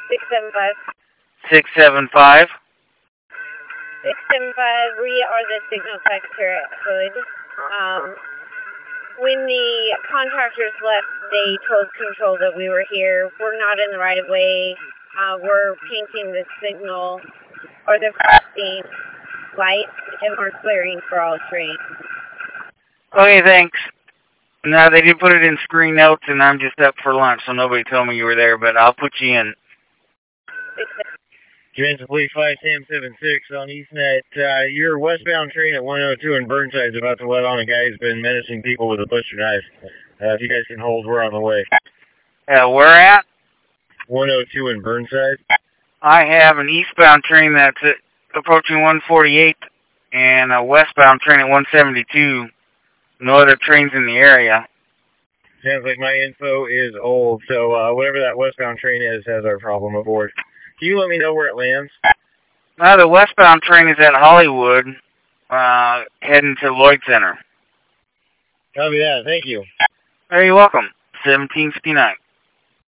675. 675. 675, we are the signal secretary at Hood. When the contractors left, they told Control that we were here. We're not in the right of way. We're painting the signal, or the crossing lights, and we're clearing for all trains. Okay, thanks. No, they did put it in screen notes, and I'm just up for lunch, so nobody told me you were there, but I'll put you in. Transit Police 5 Sam 76 on EastNet. Your westbound train at 102 in Burnside is about to let on a guy who's been menacing people with a butcher knife. If you guys can hold, we're on the way. Where at? 102 in Burnside. I have an eastbound train that's approaching 148 and a westbound train at 172. No other trains in the area. Sounds like my info is old, so whatever that westbound train is has our problem aboard. Can you let me know where it lands? The westbound train is at Hollywood, heading to Lloyd Center. Copy that. Thank you. You're welcome. 1759.